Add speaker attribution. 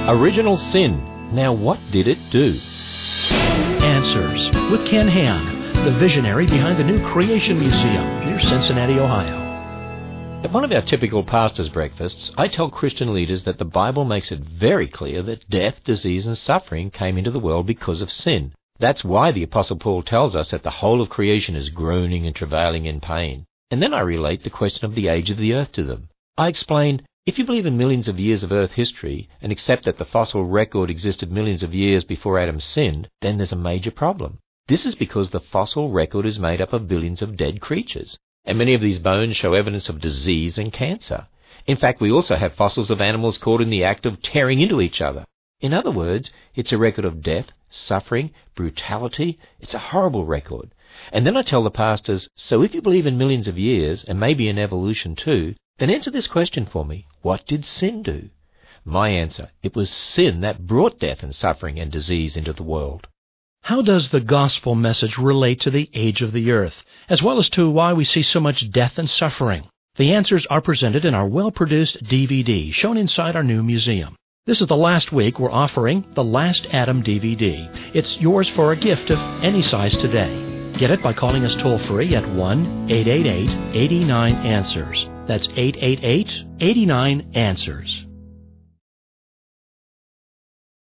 Speaker 1: Original sin. Now what did it do?
Speaker 2: Answers with Ken Ham, the visionary behind the new Creation Museum near Cincinnati, Ohio.
Speaker 1: At one of our typical pastor's breakfasts, I tell Christian leaders that the Bible makes it very clear that death, disease, and suffering came into the world because of sin. That's why the Apostle Paul tells us that the whole of creation is groaning and travailing in pain. And then I relate the question of the age of the earth to them. I explain, if you believe in millions of years of earth history and accept that the fossil record existed millions of years before Adam sinned, then there's a major problem. This is because the fossil record is made up of billions of dead creatures. And many of these bones show evidence of disease and cancer. In fact, we also have fossils of animals caught in the act of tearing into each other. In other words, it's a record of death, suffering, brutality. It's a horrible record. And then I tell the pastors, so if you believe in millions of years, and maybe in evolution too, then answer this question for me. What did sin do? My answer, it was sin that brought death and suffering and disease into the world.
Speaker 2: How does the gospel message relate to the age of the earth, as well as to why we see so much death and suffering? The answers are presented in our well-produced DVD shown inside our new museum. This is the last week we're offering the Last Adam DVD. It's yours for a gift of any size today. Get it by calling us toll-free at 1-888-89-ANSWERS. That's 888-89-ANSWERS.